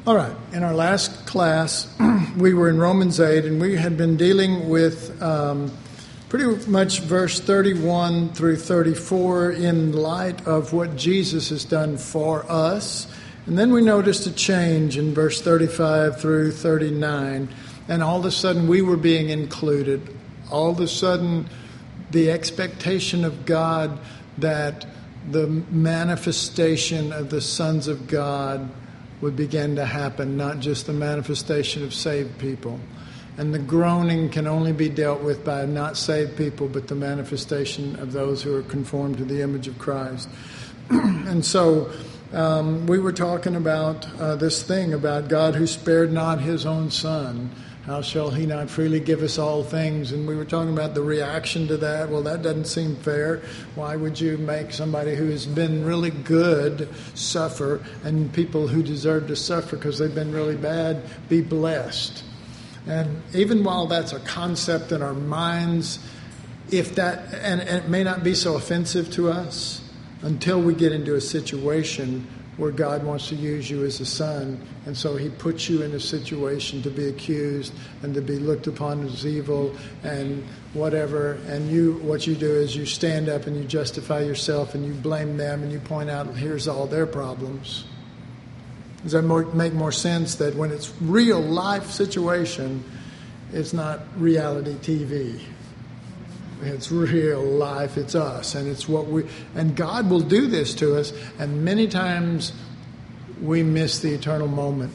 All right, in our last class, we were in Romans 8, and we had been dealing with pretty much verse 31 through 34 in light of what Jesus has done for us. And then we noticed a change in verse 35 through 39, and all of a sudden we were being included. All of a sudden, the expectation of God that the manifestation of the sons of God would begin to happen, not just the manifestation of saved people. And the groaning can only be dealt with by not saved people, but the manifestation of those who are conformed to the image of Christ. And so we were talking about this thing about God who spared not his own son. How shall he not freely give us all things? And we were talking about the reaction to that. Well, that doesn't seem fair. Why would you make somebody who has been really good suffer, and people who deserve to suffer because they've been really bad be blessed? And even while that's a concept in our minds, if that, and it may not be so offensive to us until we get into a situation where God wants to use you as a son, and so he puts you in a situation to be accused and to be looked upon as evil and whatever, and what you do is you stand up and you justify yourself and you blame them and you point out, here's all their problems. Does that make more sense that when it's real life situation, it's not reality TV? It's real life. It's us, and it's what and God will do this to us. And many times we miss the eternal moment.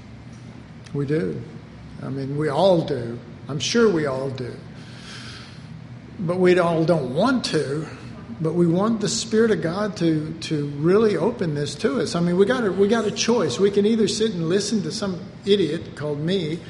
We do. I mean, we all do. I'm sure we all do. But we all don't want to. But we want the Spirit of God to really open this to us. I mean, we got a choice. We can either sit and listen to some idiot called me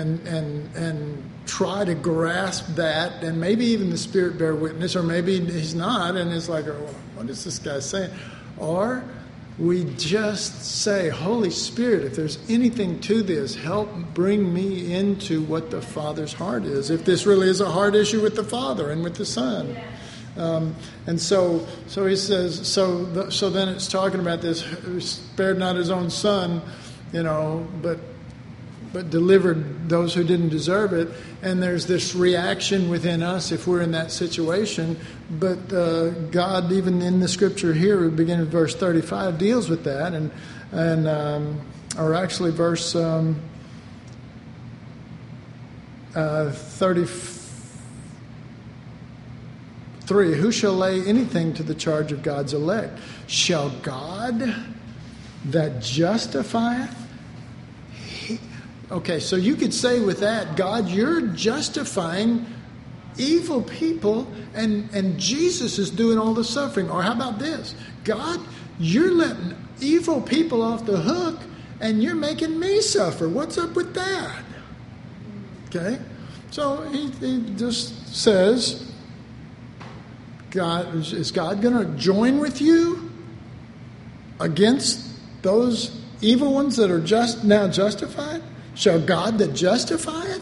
and try to grasp that, and maybe even the Spirit bear witness, or maybe he's not, and it's like, oh, what is this guy saying? Or we just say, Holy Spirit, if there's anything to this, help bring me into what the Father's heart is, if this really is a heart issue with the Father and with the Son. And so he says, so then it's talking about this, who spared not his own son, but delivered those who didn't deserve it. And there's this reaction within us if we're in that situation. But God, even in the scripture here, beginning with verse 35, deals with that. Or actually verse 33, who shall lay anything to the charge of God's elect? Shall God that justifieth? Okay, so you could say with that, God, you're justifying evil people, and Jesus is doing all the suffering. Or how about this? God, you're letting evil people off the hook, and you're making me suffer. What's up with that? Okay, so he just says, God, is God going to join with you against those evil ones that are just now justified? Shall God that justifieth?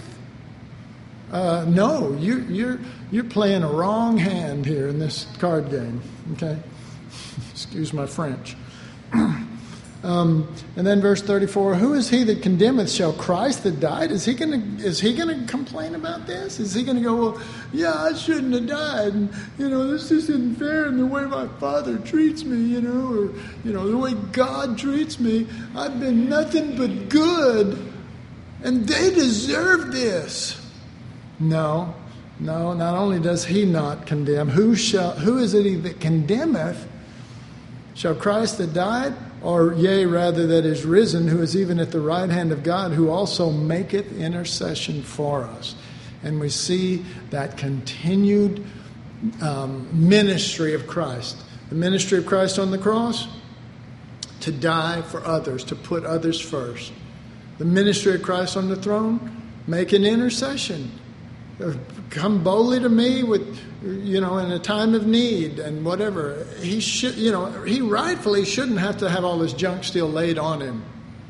No, you're playing a wrong hand here in this card game. Okay, excuse my French. And then verse 34: who is he that condemneth? Shall Christ that died? Is he gonna complain about this? Is he gonna go, well, yeah, I shouldn't have died, and this just isn't fair in the way my Father treats me, or the way God treats me. I've been nothing but good, and they deserve this. No, not only does he not condemn, who is it that condemneth? Shall Christ that died? Or yea, rather, that is risen, who is even at the right hand of God, who also maketh intercession for us. And we see that continued ministry of Christ. The ministry of Christ on the cross, to die for others, to put others first. The ministry of Christ on the throne, make an intercession. Come boldly to me with, in a time of need and whatever. He should, he rightfully shouldn't have to have all this junk still laid on him.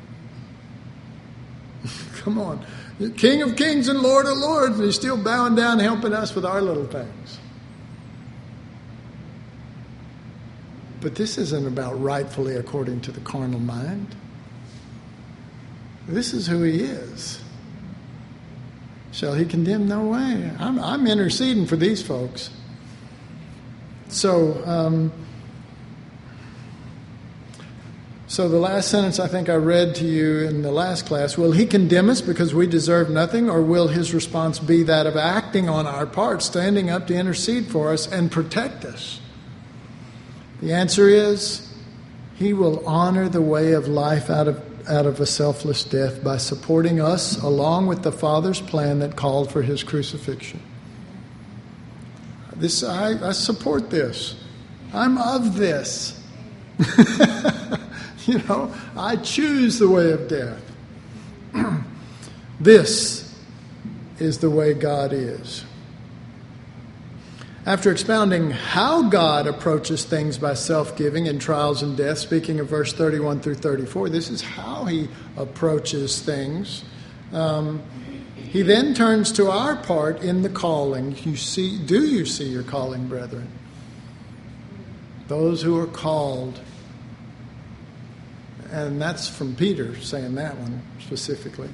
Come on. King of kings and Lord of lords, and he's still bowing down helping us with our little things. But this isn't about rightfully according to the carnal mind. This is who he is. Shall he condemn? No way. I'm interceding for these folks. So the last sentence I think I read to you in the last class, will he condemn us because we deserve nothing, or will his response be that of acting on our part, standing up to intercede for us and protect us? The answer is, he will honor the way of life out of a selfless death by supporting us along with the Father's plan that called for his crucifixion. I support this. I'm of this. I choose the way of death. This is the way God is. After expounding how God approaches things by self-giving in trials and death, speaking of verse 31 through 34, this is how he approaches things. He then turns to our part in the calling. Do you see your calling, brethren? Those who are called. And that's from Peter saying that one specifically.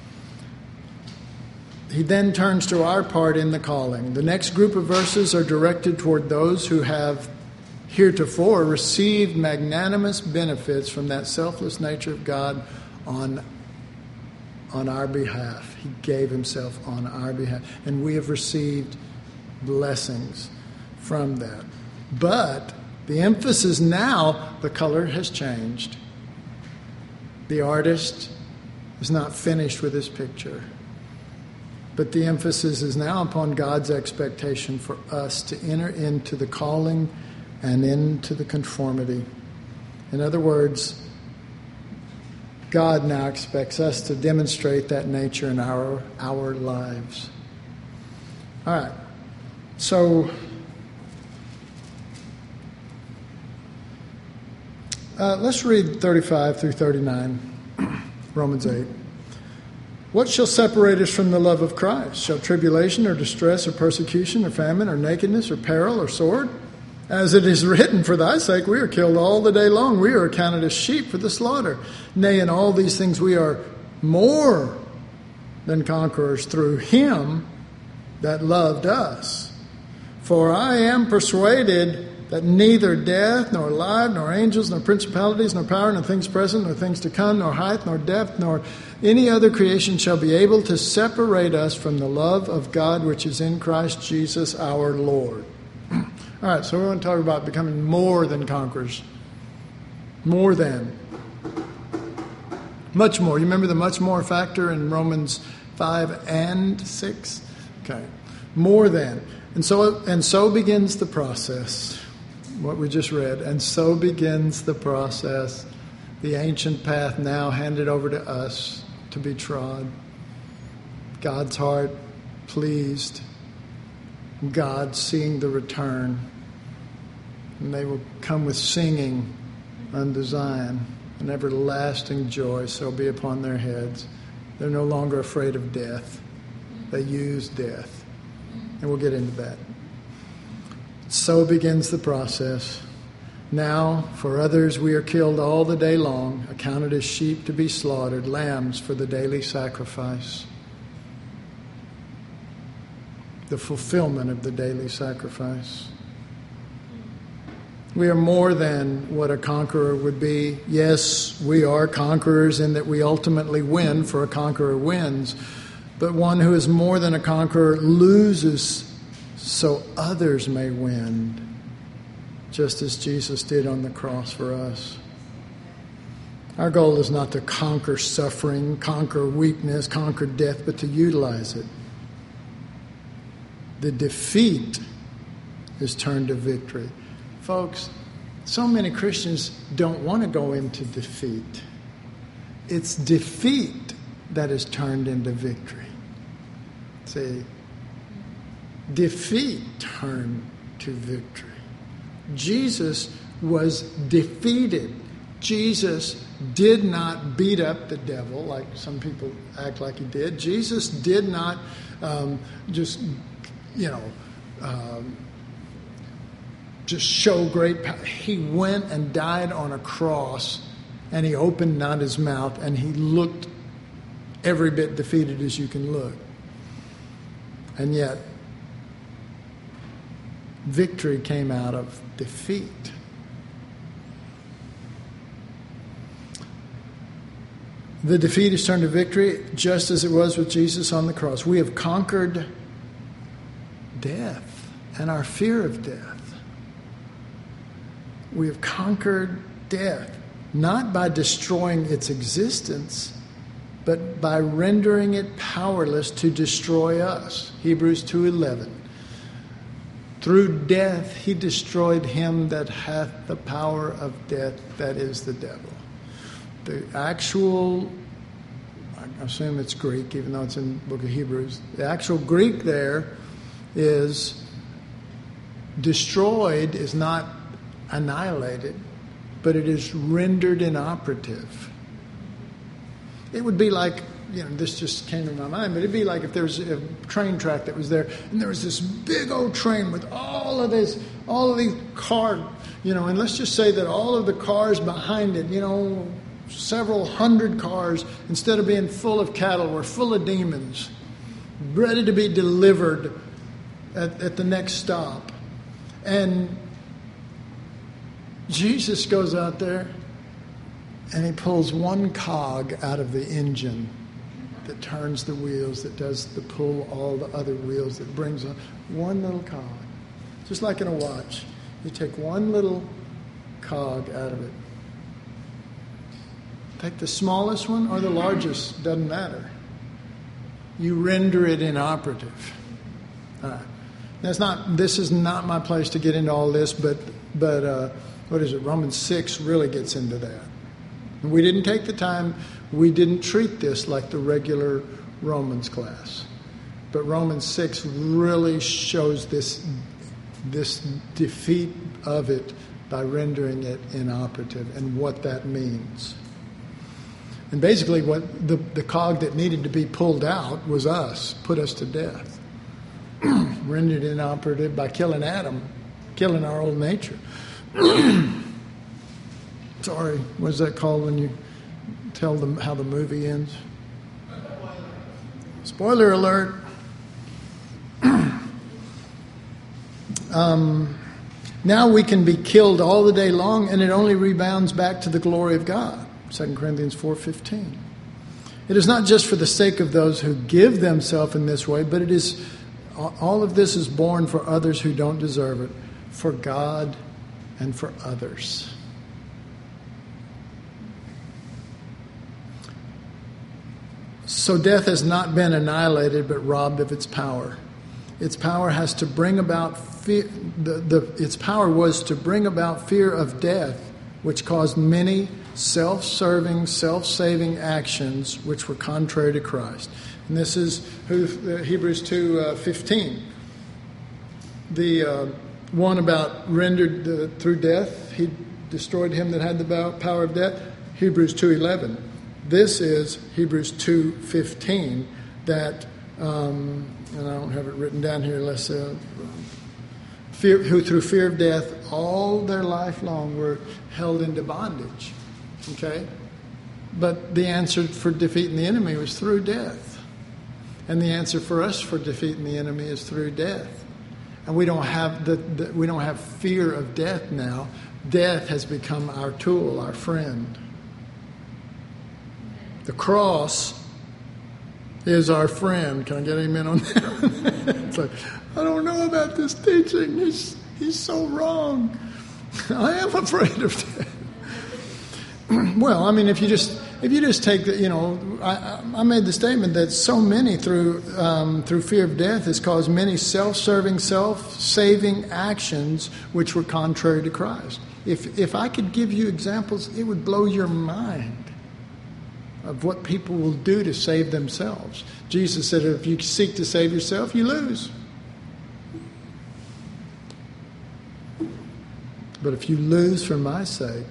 He then turns to our part in the calling. The next group of verses are directed toward those who have heretofore received magnanimous benefits from that selfless nature of God on our behalf. He gave himself on our behalf. And we have received blessings from that. But the emphasis now, the color has changed. The artist is not finished with his picture. But the emphasis is now upon God's expectation for us to enter into the calling and into the conformity. In other words, God now expects us to demonstrate that nature in our lives. All right. So, let's read 35 through 39, Romans 8. What shall separate us from the love of Christ? Shall tribulation or distress or persecution or famine or nakedness or peril or sword? As it is written, for thy sake we are killed all the day long. We are accounted as sheep for the slaughter. Nay, in all these things we are more than conquerors through him that loved us. For I am persuaded that neither death, nor life, nor angels, nor principalities, nor power, nor things present, nor things to come, nor height, nor depth, nor any other creation shall be able to separate us from the love of God which is in Christ Jesus our Lord. All right, so we want to talk about becoming more than conquerors. More than. Much more. You remember the much more factor in Romans 5 and 6? Okay. More than. And so begins the process. What we just read. And so begins the process. The ancient path now handed over to us to be trod. God's heart pleased. God seeing the return. And they will come with singing unto Zion. An everlasting joy shall be upon their heads. They're no longer afraid of death. They use death. And we'll get into that. So begins the process. Now, for others we are killed all the day long, accounted as sheep to be slaughtered, lambs for the daily sacrifice. The fulfillment of the daily sacrifice. We are more than what a conqueror would be. Yes, we are conquerors in that we ultimately win, for a conqueror wins. But one who is more than a conqueror loses so others may win, just as Jesus did on the cross for us. Our goal is not to conquer suffering, conquer weakness, conquer death, but to utilize it. The defeat is turned to victory. Folks, so many Christians don't want to go into defeat. It's defeat that is turned into victory. See, defeat turned to victory. Jesus was defeated. Jesus did not beat up the devil like some people act like he did. Jesus did not just show great power. He went and died on a cross, and he opened not his mouth, and he looked every bit defeated as you can look. And yet, victory came out of defeat. The defeat is turned to victory, just as it was with Jesus on the cross. We have conquered death and our fear of death. We have conquered death, not by destroying its existence, but by rendering it powerless to destroy us. Hebrews 2:11. Through death he destroyed him that hath the power of death, that is the devil. The actual, I assume it's Greek, even though it's in the book of Hebrews, the actual Greek there is destroyed is not annihilated, but it is rendered inoperative. It would be like, this just came to my mind, but it'd be like if there was a train track that was there, and there was this big old train with all of these cars, and let's just say that all of the cars behind it, several hundred cars, instead of being full of cattle, were full of demons, ready to be delivered at the next stop. And Jesus goes out there and he pulls one cog out of the engine that turns the wheels, that does the pull all the other wheels, that brings on one little cog. Just like in a watch. You take one little cog out of it. Take the smallest one or the largest, doesn't matter. You render it inoperative. This is not my place to get into all this, but what is it? Romans 6 really gets into that. And we didn't take the time. We didn't treat this like the regular Romans class. But Romans 6 really shows this defeat of it by rendering it inoperative and what that means. And basically what the cog that needed to be pulled out was us, put us to death. Rendered inoperative by killing Adam, killing our old nature. Sorry, what's that called when you tell them how the movie ends? Spoiler alert. Now we can be killed all the day long, and it only rebounds back to the glory of God. 2 Corinthians 4:15. It is not just for the sake of those who give themselves in this way, but it is all of this is born for others who don't deserve it, for God and for others. So death has not been annihilated, but robbed of its power. Its power has to bring about fear. Its power was to bring about fear of death, which caused many self-serving, self-saving actions which were contrary to Christ. And this is Hebrews 2:15. The one about rendered through death, he destroyed him that had the power of death. Hebrews 2:11. This is Hebrews 2:15. That and I don't have it written down here. Unless who through fear of death all their life long were held into bondage. Okay? But the answer for defeating the enemy was through death. And the answer for us for defeating the enemy is through death. And we don't have we don't have fear of death now. Death has become our tool, our friend. The cross is our friend. Can I get amen on that? It's like, I don't know about this teaching. He's so wrong. I am afraid of death. Well, I mean, if you just take the, I made the statement that so many through fear of death has caused many self-serving, self-saving actions which were contrary to Christ. If I could give you examples, it would blow your mind of what people will do to save themselves. Jesus said, if you seek to save yourself, you lose. But if you lose for my sake,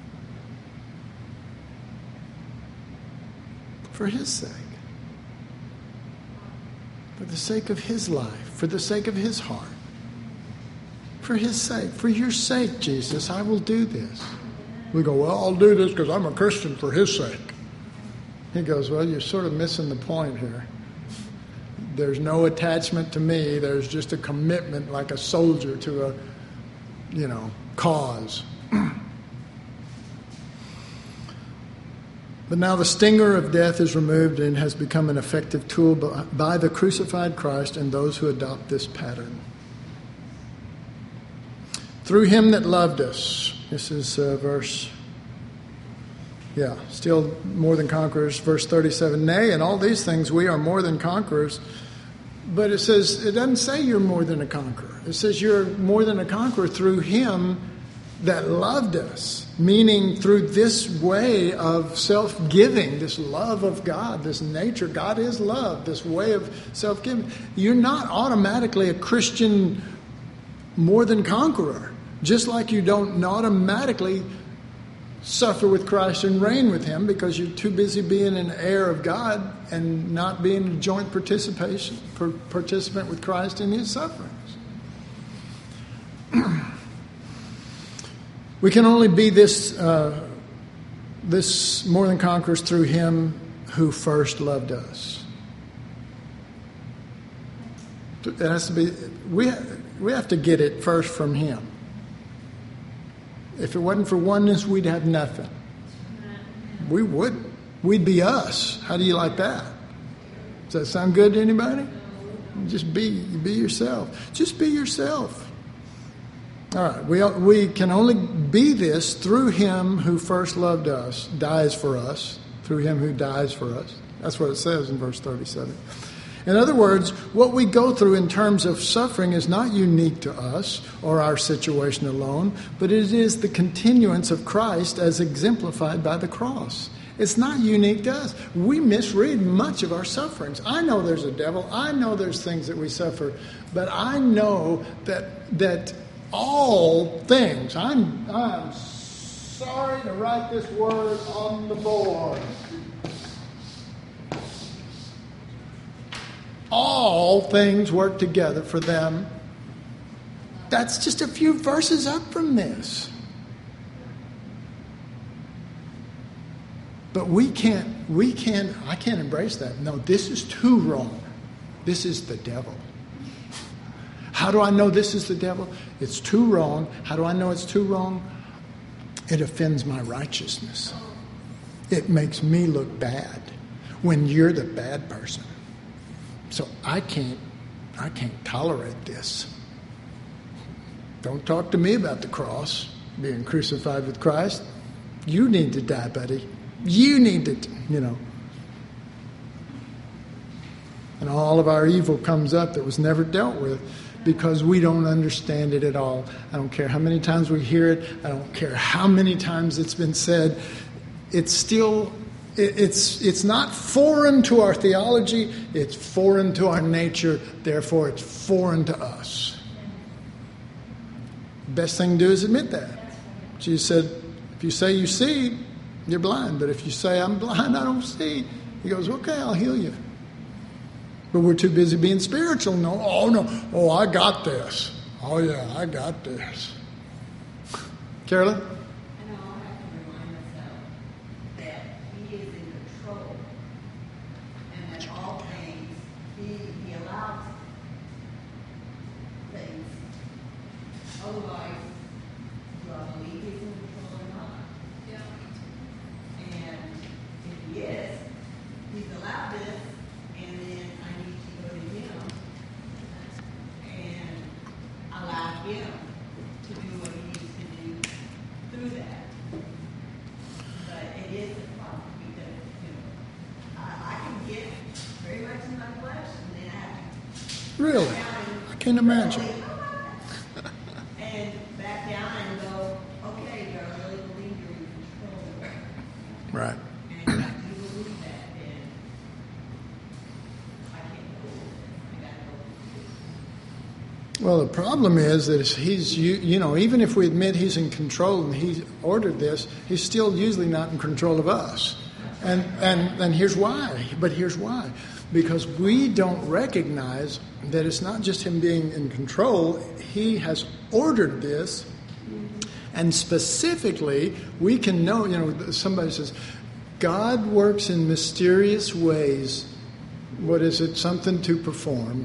for his sake, for the sake of his life, for the sake of his heart, for his sake, for your sake, Jesus, I will do this. We go, well, I'll do this because I'm a Christian for his sake. He goes, well, you're sort of missing the point here. There's no attachment to me. There's just a commitment like a soldier to a, cause. But now the stinger of death is removed and has become an effective tool by the crucified Christ and those who adopt this pattern. Through him that loved us. This is still more than conquerors. Verse 37, nay, in all these things we are more than conquerors. But it doesn't say you're more than a conqueror. It says you're more than a conqueror through him that loved us. Meaning through this way of self-giving, this love of God, this nature. God is love, this way of self-giving. You're not automatically a Christian more than conqueror. Just like you don't automatically suffer with Christ and reign with him because you're too busy being an heir of God and not being a joint participant with Christ in his sufferings. We can only be this more than conquerors through him who first loved us. It has to be. We have to get it first from him. If it wasn't for oneness, we'd have nothing. We wouldn't. We'd be us. How do you like that? Does that sound good to anybody? Just be yourself. Just be yourself. All right. We can only be this through him who first loved us, dies for us, through him who dies for us. That's what it says in verse 37. In other words, what we go through in terms of suffering is not unique to us or our situation alone, but it is the continuance of Christ as exemplified by the cross. It's not unique to us. We misread much of our sufferings. I know there's a devil. I know there's things that we suffer. But I know that all things, I'm sorry to write this word on the board. All things work together for them. That's just a few verses up from this. But I can't embrace that. No, this is too wrong. This is the devil. How do I know this is the devil? It's too wrong. How do I know it's too wrong? It offends my righteousness. It makes me look bad when you're the bad person. So I can't tolerate this. Don't talk to me about the cross, being crucified with Christ. You need to die, buddy. You need to, And all of our evil comes up that was never dealt with because we don't understand it at all. I don't care how many times we hear it. I don't care how many times it's been said. It's still... It's not foreign to our theology, it's foreign to our nature, therefore it's foreign to us. Best thing to do is admit that. Jesus said, if you say you see, you're blind. But if you say, I'm blind, I don't see. He goes, okay, I'll heal you. But we're too busy being spiritual. No, I got this. Oh yeah, I got this. Carolyn? Otherwise, do I believe he's in control or not? Yeah. And if he is, he's allowed this, and then I need to go to him and allow him to do what he needs to do through that. But it is a problem because, I can get very much in my flesh, and then I have to... Really? I can't imagine. Right. And if you believe that, then I can't believe it. I got to go. Well, the problem is that he's, even if we admit he's in control and he ordered this, he's still usually not in control of us. And here's why. But here's why. Because we don't recognize that it's not just him being in control. He has ordered this. And specifically, we can know, somebody says, God works in mysterious ways. What is it? Something to perform,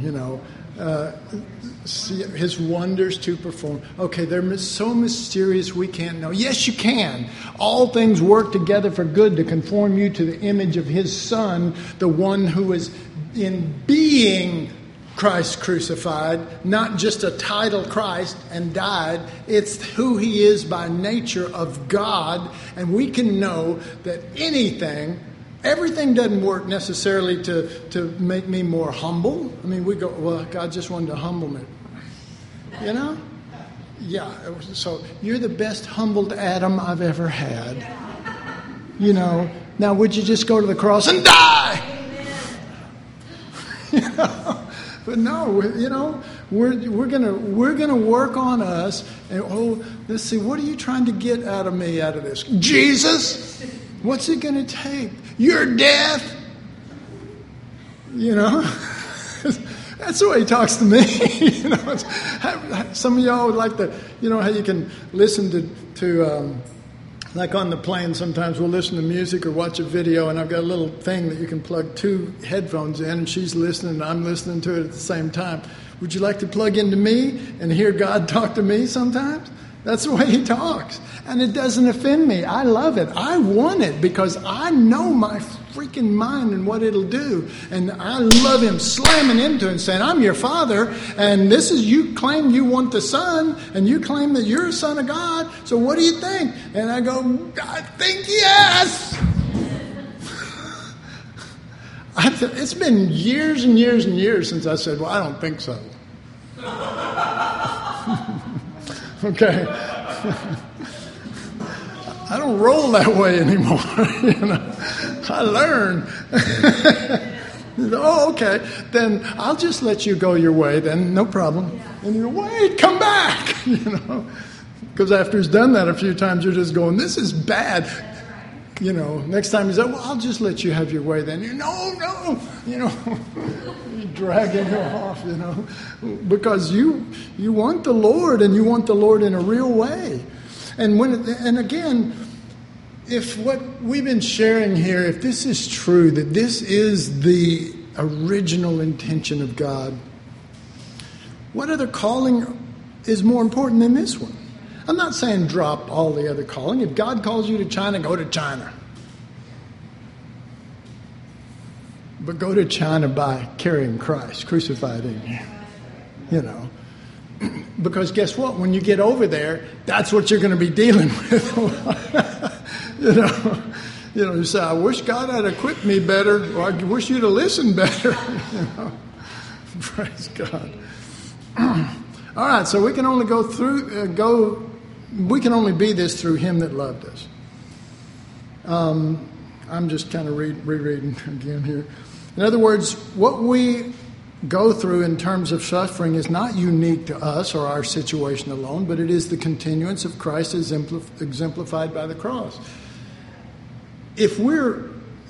His wonders to perform. Okay, they're so mysterious we can't know. Yes, you can. All things work together for good to conform you to the image of His Son, the one who is in being Christ crucified, not just a title Christ and died. It's who He is by nature of God. And we can know that everything doesn't work necessarily to make me more humble. I mean, we go, well, God just wanted to humble me. Yeah, so you're the best humbled Adam I've ever had. Now would you just go to the cross and die? But no, we're gonna work on us. And let's see, what are you trying to get out of me out of this? Jesus, what's it gonna take? Your death. That's the way He talks to me. Some of y'all would like to, how you can listen to like on the plane, sometimes we'll listen to music or watch a video, and I've got a little thing that you can plug 2 headphones in, and she's listening and I'm listening to it at the same time. Would you like to plug into me and hear God talk to me sometimes? That's the way He talks. And it doesn't offend me. I love it. I want it because I know my freaking mind and what it'll do. And I love Him slamming into it and saying, I'm your Father, and you claim you want the Son, and you claim that you're a son of God, so what do you think? And I go, I think yes. It's been years and years and years since I said, well, I don't think so. Okay. I don't roll that way anymore. I learn. Oh, okay. Then I'll just let you go your way. Then no problem. And you wait, come back. Because after He's done that a few times, you're just going, this is bad. Next time He's like, well, I'll just let you have your way. Then no. You dragging her off. Because you want the Lord, and you want the Lord in a real way. And again, if what we've been sharing here, if this is true, that this is the original intention of God, what other calling is more important than this one? I'm not saying drop all the other calling. If God calls you to China, go to China. But go to China by carrying Christ crucified in you. Because guess what? When you get over there, that's what you're going to be dealing with. You say, I wish God had equipped me better, or I wish you'd have listened better. Praise God. All right, so we can only we can only be this through Him that loved us. I'm just kind of rereading again here. In other words, what we go through in terms of suffering is not unique to us or our situation alone, but it is the continuance of Christ exemplified by the cross. If we're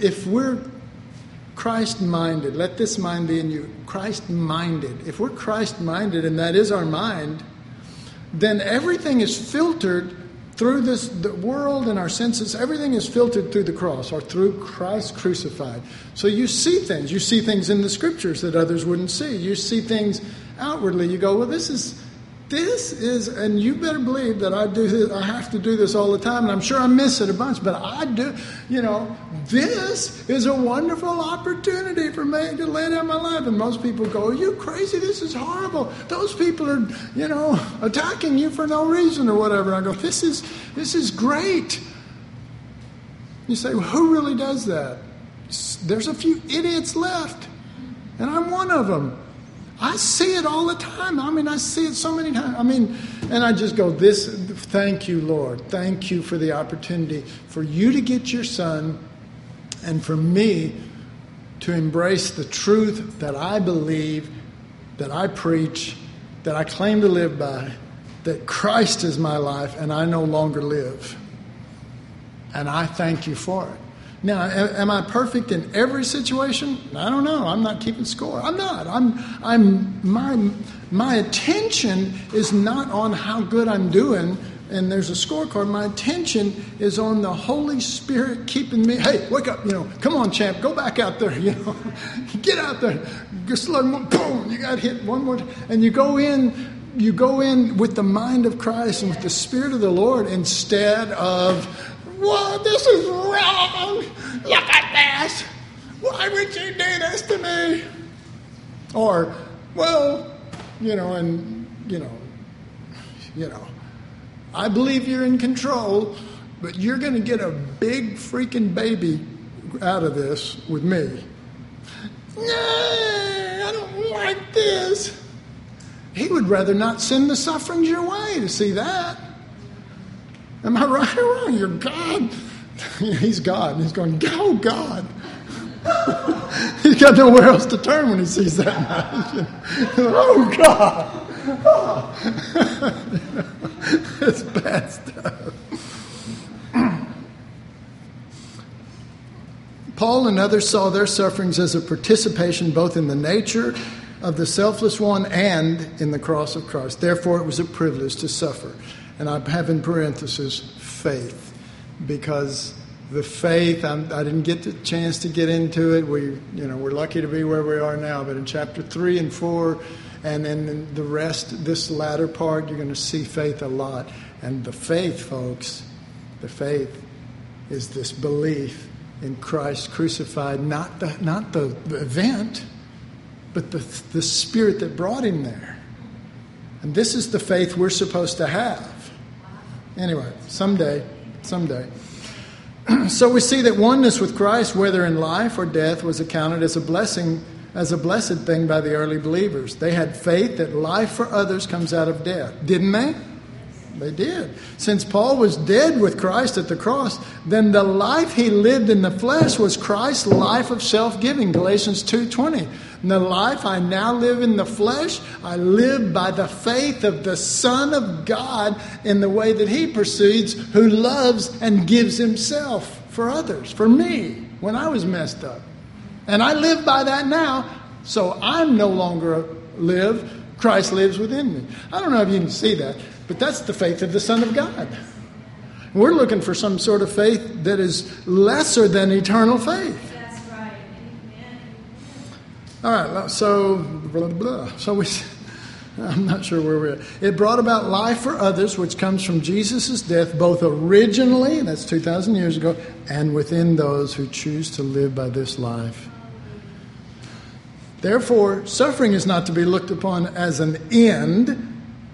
Christ-minded, let this mind be in you, Christ-minded. If we're Christ-minded and that is our mind, then everything is filtered through the world and our senses. Everything is filtered through the cross or through Christ crucified. So you see things. You see things in the Scriptures that others wouldn't see. You see things outwardly. You go, well, this is, and you better believe that I do this. I have to do this all the time, and I'm sure I miss it a bunch, but I do. This is a wonderful opportunity for me to lay down my life. And most people go, are you crazy? This is horrible. Those people are, attacking you for no reason or whatever. And I go, this is great. You say, well, who really does that? There's a few idiots left, and I'm one of them. I see it all the time. I see it so many times. And I just go, thank you, Lord. Thank you for the opportunity for you to get your Son and for me to embrace the truth that I believe, that I preach, that I claim to live by, that Christ is my life and I no longer live. And I thank you for it. Now, am I perfect in every situation? I don't know. I'm not keeping score. I'm not. My attention is not on how good I'm doing and there's a scorecard. My attention is on the Holy Spirit keeping me. Hey, wake up! Come on, champ, go back out there. Get out there. Just like boom, you got hit one more, and you go in. You go in with the mind of Christ and with the Spirit of the Lord instead of, "Whoa, this is wrong. Look at this. Why would you do this to me?" Or, well, I believe you're in control, but you're going to get a big freaking baby out of this with me. No, I don't like this. He would rather not send the sufferings your way to see that. Am I right or wrong? You're God. He's God. And he's going, "Go, God." He's got nowhere else to turn when he sees that. Oh, God. It's bad stuff. Paul and others saw their sufferings as a participation both in the nature of the selfless one and in the cross of Christ. Therefore, it was a privilege to suffer. And I have in parentheses, faith, because the faith, I didn't get the chance to get into it. We're lucky to be where we are now. But in chapter 3 and 4, and then the rest, this latter part, you're going to see faith a lot. And the faith, folks, the faith is this belief in Christ crucified, not the event, but the Spirit that brought him there. And this is the faith we're supposed to have. Anyway, someday. So we see that oneness with Christ, whether in life or death, was accounted as a blessing, as a blessed thing by the early believers. They had faith that life for others comes out of death. Didn't they? They did. Since Paul was dead with Christ at the cross, then the life he lived in the flesh was Christ's life of self-giving. Galatians 2:20. And the life I now live in the flesh, I live by the faith of the Son of God in the way that he proceeds, who loves and gives himself for others, for me, when I was messed up. And I live by that now, so I'm no longer live. Christ lives within me. I don't know if you can see that, but that's the faith of the Son of God. We're looking for some sort of faith that is lesser than eternal faith. That's right. Amen. All right, so I'm not sure where we're at. It brought about life for others, which comes from Jesus' death, both originally, that's 2,000 years ago, and within those who choose to live by this life. Therefore, suffering is not to be looked upon as an end,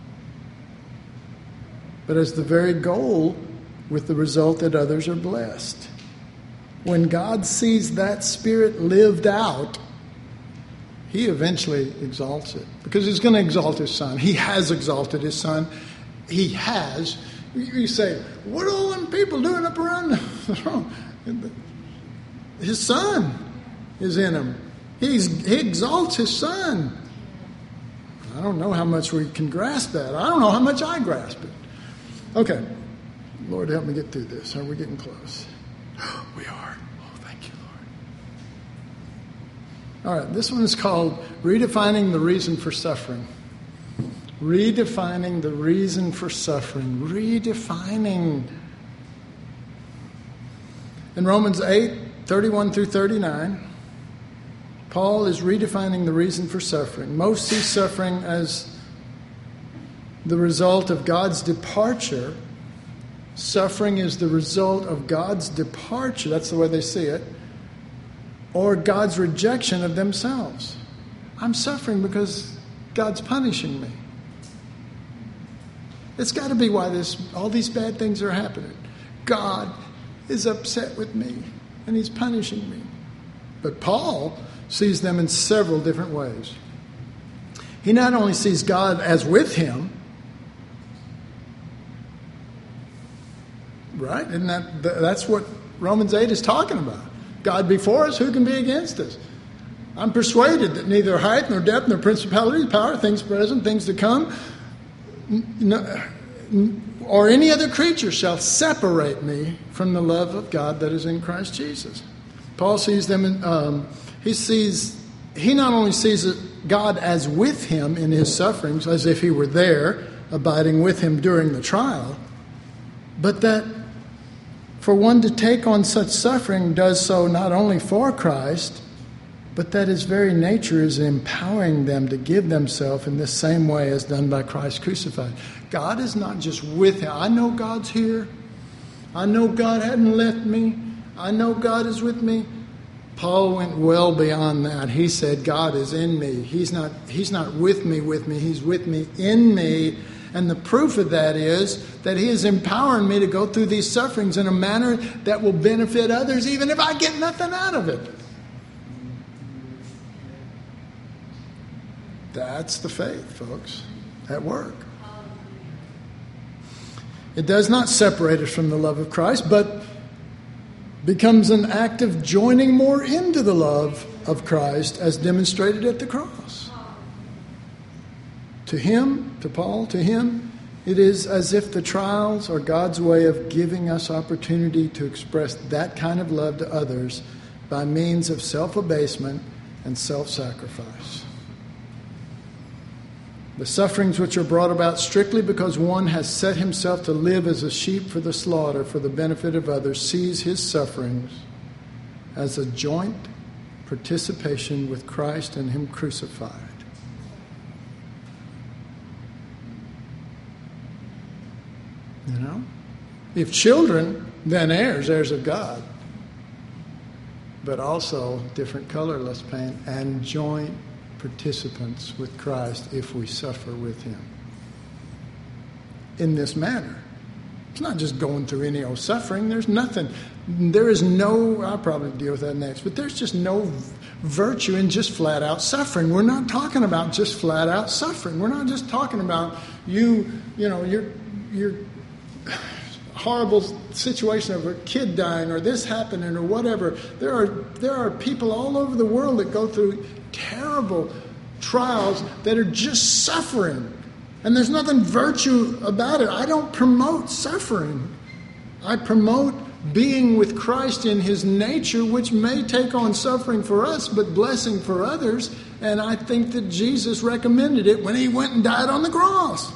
but as the very goal, with the result that others are blessed. When God sees that Spirit lived out, he eventually exalts it, because he's going to exalt his Son. He has exalted his Son. He has. You say, what are all them people doing up around him? His Son is in him. He exalts his Son. I don't know how much we can grasp that. I don't know how much I grasp it. Okay. Lord, help me get through this. Are we getting close? We are. Oh, thank you, Lord. All right. This one is called Redefining the Reason for Suffering. Redefining the reason for suffering. Redefining. In Romans 8:31 through 39, Paul is redefining the reason for suffering. Most see suffering as the result of God's departure. Suffering is the result of God's departure. That's the way they see it. Or God's rejection of themselves. I'm suffering because God's punishing me. It's got to be why all these bad things are happening. God is upset with me and he's punishing me. But Paul sees them in several different ways. He not only sees God as with him, right? And that's what Romans 8 is talking about. God before us, who can be against us? I'm persuaded that neither height nor depth nor principality, power, things present, things to come, or any other creature shall separate me from the love of God that is in Christ Jesus. Paul sees them he not only sees God as with him in his sufferings, as if he were there, abiding with him during the trial, but that for one to take on such suffering does so not only for Christ, but that his very nature is empowering them to give themselves in the same way as done by Christ crucified. God is not just with him. I know God's here. I know God hadn't left me. I know God is with me. Paul went well beyond that. He said, God is in me. He's not with me. He's with me in me. And the proof of that is that he is empowering me to go through these sufferings in a manner that will benefit others, even if I get nothing out of it. That's the faith, folks, at work. It does not separate us from the love of Christ, but becomes an act of joining more into the love of Christ as demonstrated at the cross. To him, to Paul, to him, it is as if the trials are God's way of giving us opportunity to express that kind of love to others by means of self-abasement and self-sacrifice. The sufferings which are brought about strictly because one has set himself to live as a sheep for the slaughter for the benefit of others sees his sufferings as a joint participation with Christ and him crucified. You know? If children, then heirs of God, but also different colorless paint and joint participants with Christ if we suffer with him in this manner. It's not just going through any old suffering. There is no, I'll probably deal with that next, but there's just no virtue in just flat out suffering. We're not talking about just flat out suffering. We're not just talking about your horrible situation of a kid dying or this happening or whatever. There are people all over the world that go through terrible trials that are just suffering. And there's nothing virtue about it. I don't promote suffering. I promote being with Christ in his nature, which may take on suffering for us, but blessing for others. And I think that Jesus recommended it when he went and died on the cross.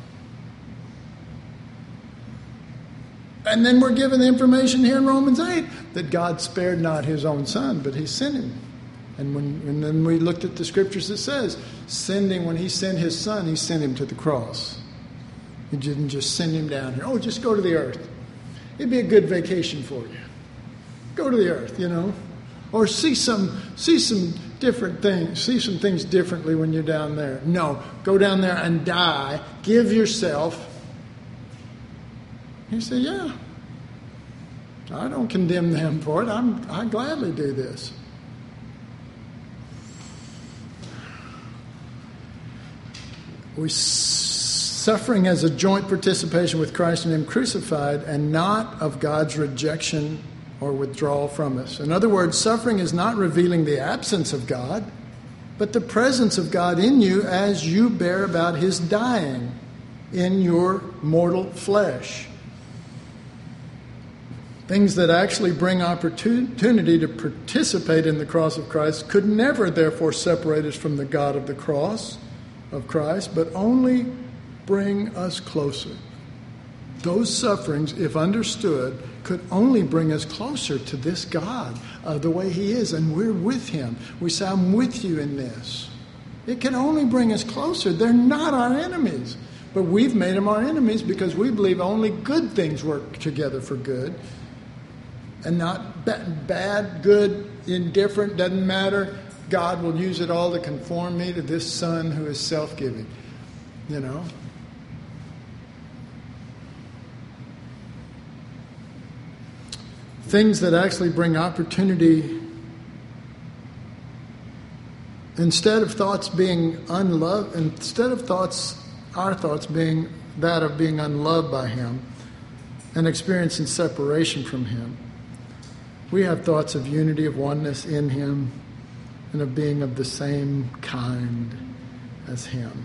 And then we're given the information here in Romans 8 that God spared not his own son, but he sent him. And then we looked at the scriptures that says, when he sent his son, he sent him to the cross. He didn't just send him down here. Oh, just go to the earth. It'd be a good vacation for you. Go to the earth, Or see some different things. See some things differently when you're down there. No, go down there and die. Give yourself. He said, yeah. I don't condemn them for it. I gladly do this. We're suffering as a joint participation with Christ and him crucified, and not of God's rejection or withdrawal from us. In other words, suffering is not revealing the absence of God, but the presence of God in you as you bear about his dying in your mortal flesh. Things that actually bring opportunity to participate in the cross of Christ could never, therefore, separate us from the God of the cross of Christ, but only bring us closer. Those sufferings, if understood, could only bring us closer to this God, the way he is, and we're with him. We say, I'm with you in this. It can only bring us closer. They're not our enemies, but we've made them our enemies because we believe only good things work together for good, and not bad, good, indifferent, doesn't matter. God will use it all to conform me to this Son who is self-giving. Things that actually bring opportunity, instead of thoughts being unloved, our thoughts being that of being unloved by him and experiencing separation from him, we have thoughts of unity, of oneness in him, and of being of the same kind as him.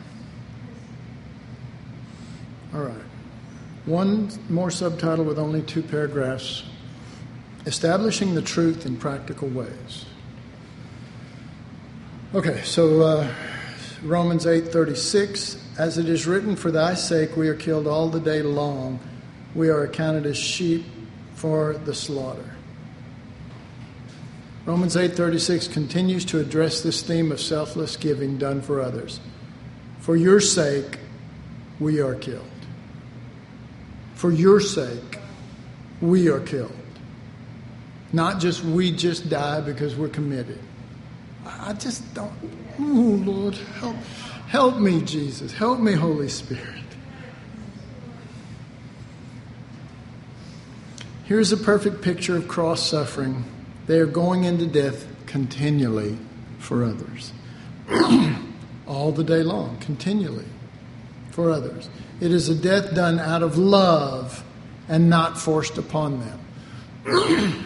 All right. One more subtitle with only 2 paragraphs. Establishing the truth in practical ways. Okay, so Romans 8:36, as it is written, for thy sake we are killed all the day long. we are accounted as sheep for the slaughter. Romans 8:36 continues to address this theme of selfless giving done for others. For your sake, we are killed. For your sake, we are killed. Not just we just die because we're committed. I just don't. Oh, Lord, help me, Jesus. Help me, Holy Spirit. Here's a perfect picture of cross suffering. They are going into death continually for others. All the day long, continually for others. It is a death done out of love and not forced upon them.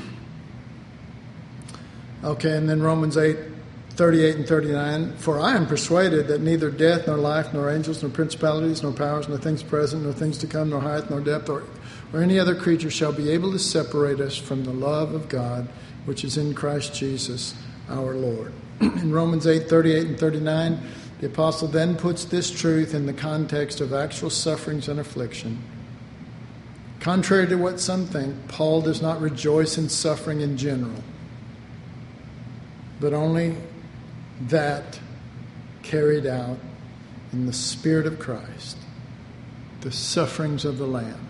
Okay, and then Romans 8:38 and 39. For I am persuaded that neither death, nor life, nor angels, nor principalities, nor powers, nor things present, nor things to come, nor height, nor depth, or any other creature shall be able to separate us from the love of God, which is in Christ Jesus our Lord. In Romans 8:38 and 39, the apostle then puts this truth in the context of actual sufferings and affliction. Contrary to what some think, Paul does not rejoice in suffering in general, but only that carried out in the Spirit of Christ, the sufferings of the Lamb.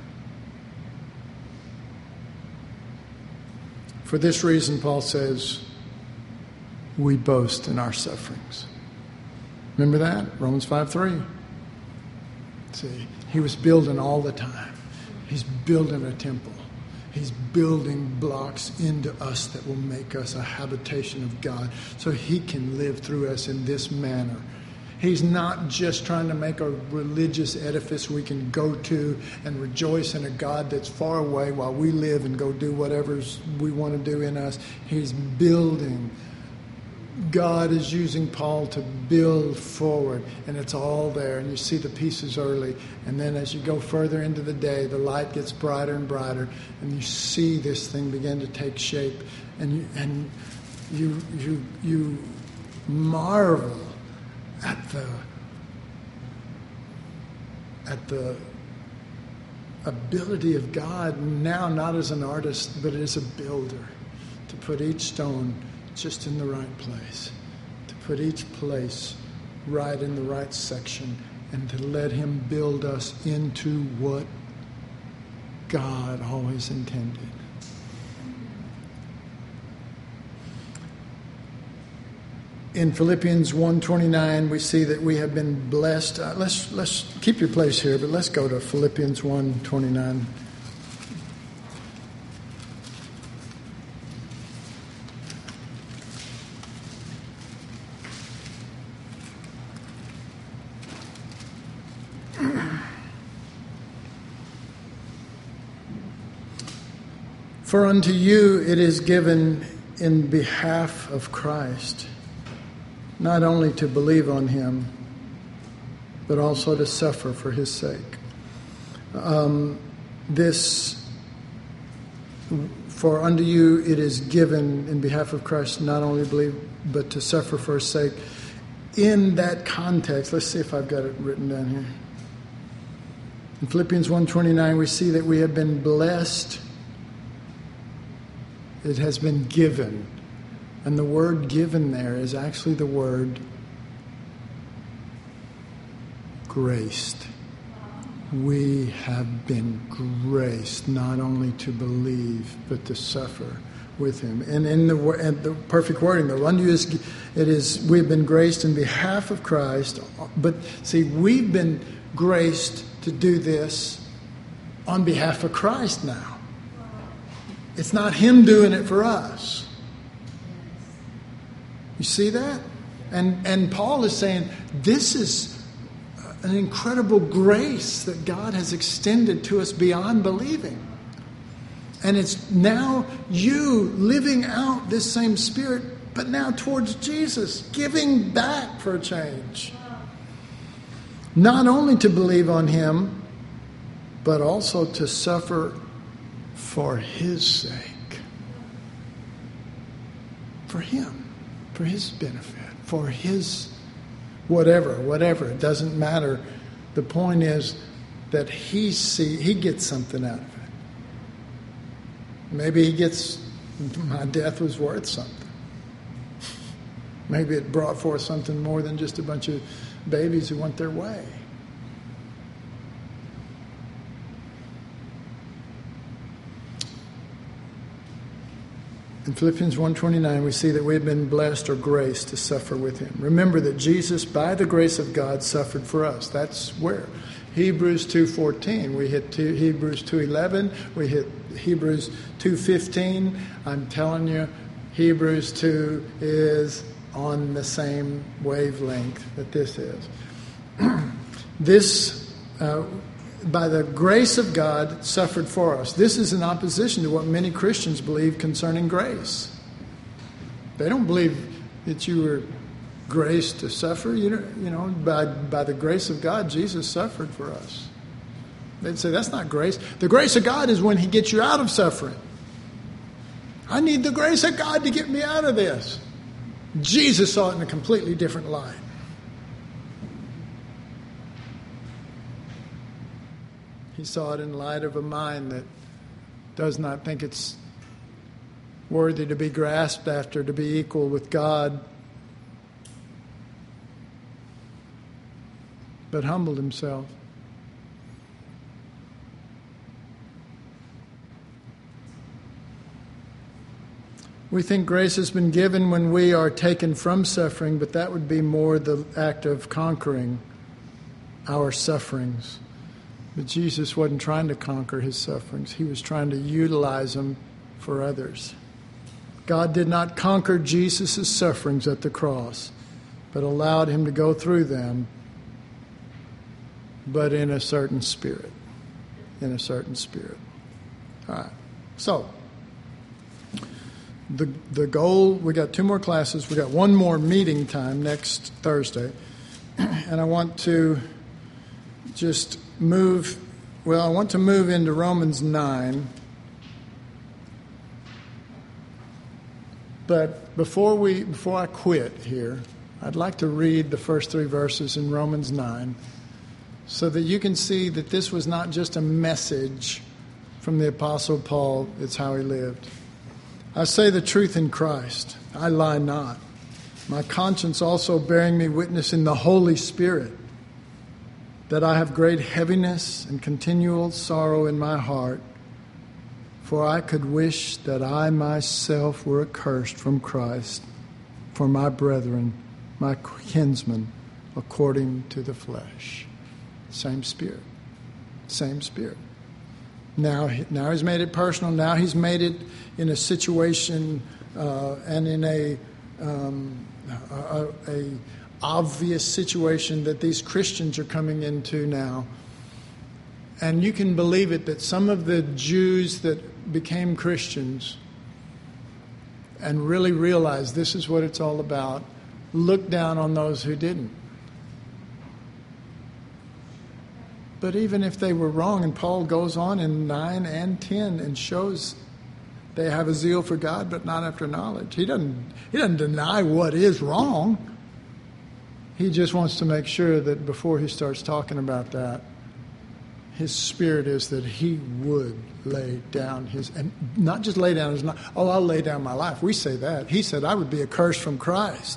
For this reason, Paul says, we boast in our sufferings. Remember that? Romans 5:3. See, he was building all the time. He's building a temple. He's building blocks into us that will make us a habitation of God so he can live through us in this manner. He's not just trying to make a religious edifice we can go to and rejoice in a God that's far away while we live and go do whatever we want to do in us. He's building. God is using Paul to build forward, and it's all there. And you see the pieces early, and then as you go further into the day, the light gets brighter and brighter, and you see this thing begin to take shape, and you marvel at the ability of God now, not as an artist, but as a builder, to put each stone just in the right place, to put each place right in the right section, and to let him build us into what God always intended. In Philippians 1:29, we see that we have been blessed. Let's keep your place here, but let's go to Philippians 1:29. For unto you it is given in behalf of Christ, not only to believe on him, but also to suffer for his sake. For unto you it is given in behalf of Christ, not only to believe, but to suffer for his sake. In that context, let's see if I've got it written down here. In Philippians 1:29, we see that we have been blessed. It has been given. And the word given there is actually the word graced. We have been graced not only to believe, but to suffer with him. And in the perfect wording, the one we've been graced in behalf of Christ. But see, we've been graced to do this on behalf of Christ now. It's not him doing it for us. You see that? And Paul is saying this is an incredible grace that God has extended to us beyond believing. And it's now you living out this same spirit, but now towards Jesus, giving back for a change. Not only to believe on him, but also to suffer for his sake. For him. For his benefit. For his whatever. It doesn't matter. The point is, that he gets something out of it. Maybe he gets, my death was worth something. Maybe it brought forth something more than just a bunch of babies who went their way. In Philippians 1:29, we see that we have been blessed or graced to suffer with him. Remember that Jesus, by the grace of God, suffered for us. That's where. Hebrews 2:14. We hit Hebrews 2:11. We hit Hebrews 2:15. I'm telling you, Hebrews 2 is on the same wavelength that this is. By the grace of God, suffered for us. This is in opposition to what many Christians believe concerning grace. They don't believe that you were graced to suffer. By the grace of God, Jesus suffered for us. They'd say, that's not grace. The grace of God is when he gets you out of suffering. I need the grace of God to get me out of this. Jesus saw it in a completely different light. He saw it in light of a mind that does not think it's worthy to be grasped after, to be equal with God, but humbled himself. We think grace has been given when we are taken from suffering, but that would be more the act of conquering our sufferings. But Jesus wasn't trying to conquer his sufferings. He was trying to utilize them for others. God did not conquer Jesus' sufferings at the cross, but allowed him to go through them, but in a certain spirit. In a certain spirit. All right. So, the goal, we got 2 more classes. We got 1 more meeting time next Thursday. And I want to just move into Romans 9. But before I quit here, I'd like to read the first 3 verses in Romans 9 so that you can see that this was not just a message from the Apostle Paul, it's how he lived. I say the truth in Christ, I lie not. My conscience also bearing me witness in the Holy Spirit, that I have great heaviness and continual sorrow in my heart, for I could wish that I myself were accursed from Christ for my brethren, my kinsmen, according to the flesh. Same spirit. Same spirit. Now he's made it personal. Now he's made it in a situation and in a obvious situation that these Christians are coming into now. And you can believe it that some of the Jews that became Christians and really realized this is what it's all about, look down on those who didn't. But even if they were wrong, and Paul goes on in 9 and 10 and shows they have a zeal for God, but not after knowledge. He doesn't deny what is wrong. He just wants to make sure that before he starts talking about that, his spirit is that he would lay down and not just lay down his life. Oh, I'll lay down my life. We say that. He said, I would be accursed from Christ.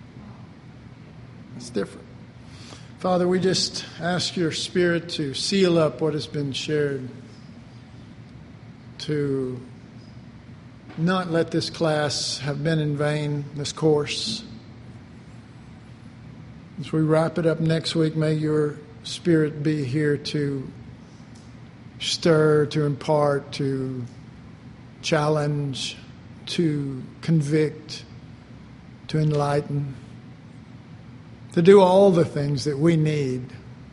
It's different. Father, we just ask your Spirit to seal up what has been shared, to not let this class have been in vain, this course. As we wrap it up next week, may your Spirit be here to stir, to impart, to challenge, to convict, to enlighten, to do all the things that we need.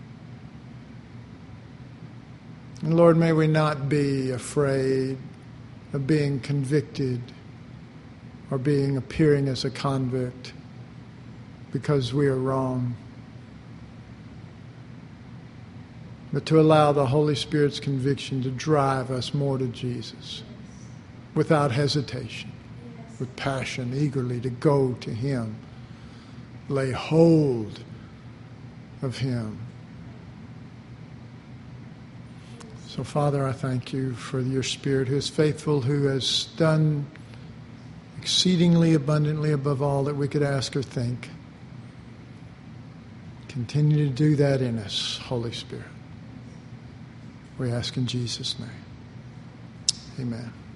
And Lord, may we not be afraid of being convicted or appearing as a convict because we are wrong. But to allow the Holy Spirit's conviction to drive us more to Jesus without hesitation, with passion, eagerly to go to Him, lay hold of Him, So, Father, I thank you for your Spirit who is faithful, who has done exceedingly abundantly above all that we could ask or think. Continue to do that in us, Holy Spirit. We ask in Jesus' name. Amen.